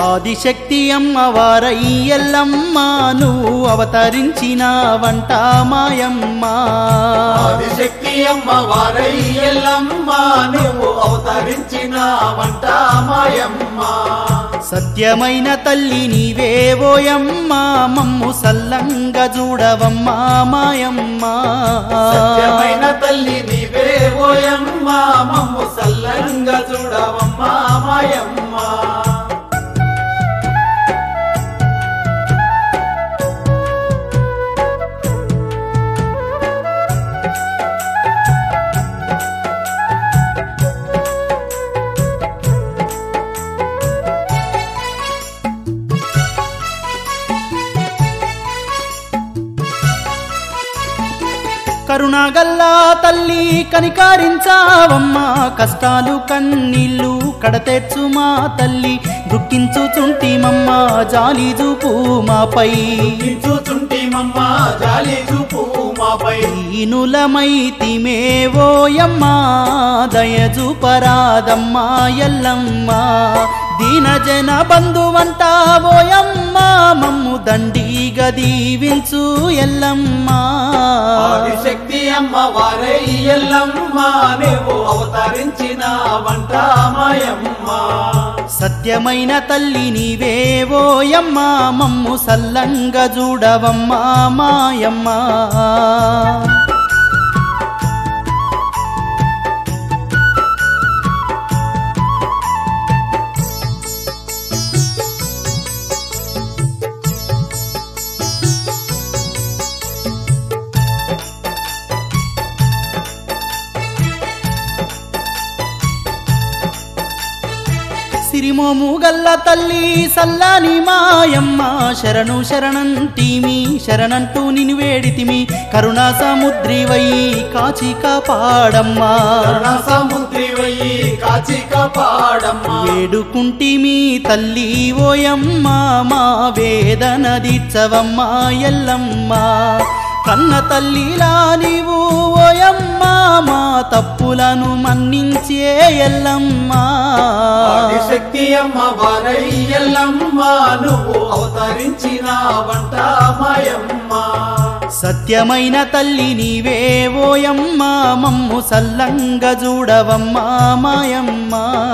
ఆదిశక్తి అమ్మవారై ఎల్లమ్మ నువ్వు అవతరించిన వంట మాయమ్మ ఆదిశక్తి అమ్మవారై ఎల్లమ్మ నువ్వు అవతరించిన వంట మాయమ్మ సత్యమైన తల్లి నీవే ఓయమ్మ మమ్ము సల్లంగా చూడవమ్మ మాయమ్మ సత్యమైన తల్లి నీవే ఓయమ్మ మమ్ము సల్లంగా చూడవమ్మ మాయమ్మ కరుణాగల్లా తల్లి కనికారించావమ్మా కష్టాలు కన్నీళ్ళు కడతెచ్చు మా తల్లి దుఃఖించుచుంటిమమ్మ జాలి చూపు మాపై దుఃఖించుచుంటిమమ్మ జాలి చూపు మాపై దీనులమైతిమే ఓయమ్మా దయ చూపరాదమ్మా ఎల్లమ్మ దీనజన బంధువంట ఓయమ్మ మమ్ము దండిగా దీవించు ఎల్లమ్మ ఆదిశక్తి అమ్మవారై ఎల్లమ్మ నువ్వు అవతరించిన వంట మాయమ్మ సత్యమైన తల్లి నీవే ఓయమ్మ మమ్ము సల్లంగా చూడవమ్మ మాయమ్మ సిరిమోము గల్ల తల్లి సల్లాని మాయమ్మ శరణు శరణంటిమి శరణంటూ నిన్ను వేడితిమి కరుణా సముద్రివై కాచి కాపాడమ్మా కరుణా సముద్రివై కాచి కాపాడమ్మా వేడుకుంటిమి తల్లి ఓయమ్మ మా వేదన దీర్చవమ్మ ఎల్లమ్మ కన్న తల్లిలా నీవు ఓయమ్మ మా తప్పులను మన్నించే ఎల్లమ్మ ఆదిశక్తి అమ్మవారై ఎల్లమ్మ నువ్వు అవతరించిన వంట మాయమ్మ సత్యమైన తల్లి నీవే ఓయమ్మ మమ్ము సల్లంగా చూడవమ్మ మాయమ్మ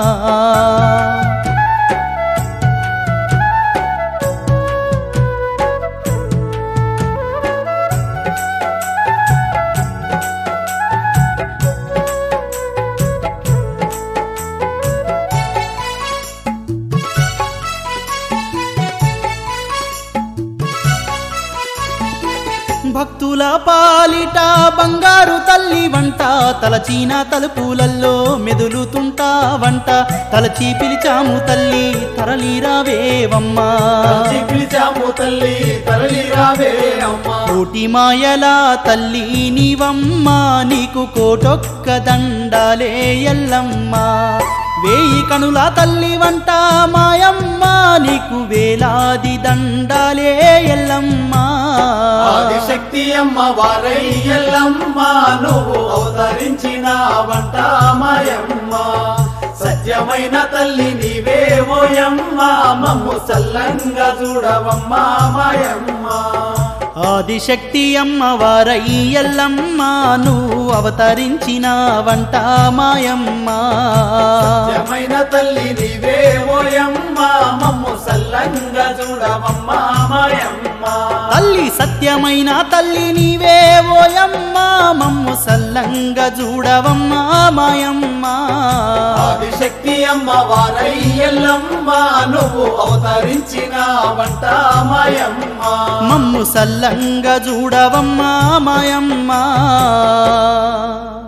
భక్తుల పాలిట బంగారు తల్లి వంట తలచీన తలుపులల్లో మెదులుతుంటా వంట తలచి పిలిచాము తల్లి తరలిరావేవమ్మా పిలిచాము తల్లి తరలిరావే అమ్మా కోటి మాయల తల్లి నీవమ్మ నీకు కోటొక్క దండాలే ఎల్లమ్మ వేయి కనుల తల్లి వంట మాయమ్మ నీకు వేలాది దండాలే ఎల్లమ్మ ఆదిశక్తి అమ్మవారై ఎల్లమ్మ నువ్వు అవతరించిన వంట మాయమ్మ సత్యమైన తల్లి నీవే ఓయమ్మ మమ్ము సల్లంగా చూడవమ్మ మాయమ్మ ఆదిశక్తి అమ్మవారై ఎల్లమ్మ నువ్వు అవతరించిన వంట మాయమ్మ సత్యమైన తల్లి నీవే ఓయమ్మ మమ్ము సల్లంగా చూడవమ్మ మాయమ్మ తల్లి సత్యమైన తల్లి నీవే ఓయమ్మ మమ్ము సల్లంగా చూడవమ్మ మాయమ్మ ఆదిశక్తి అమ్మవారై ఎల్లమ్మ నువ్వు అవతరించిన వంట మాయమ్మ మమ్ము సల్లంగా చూడవమ్మ మాయమ్మ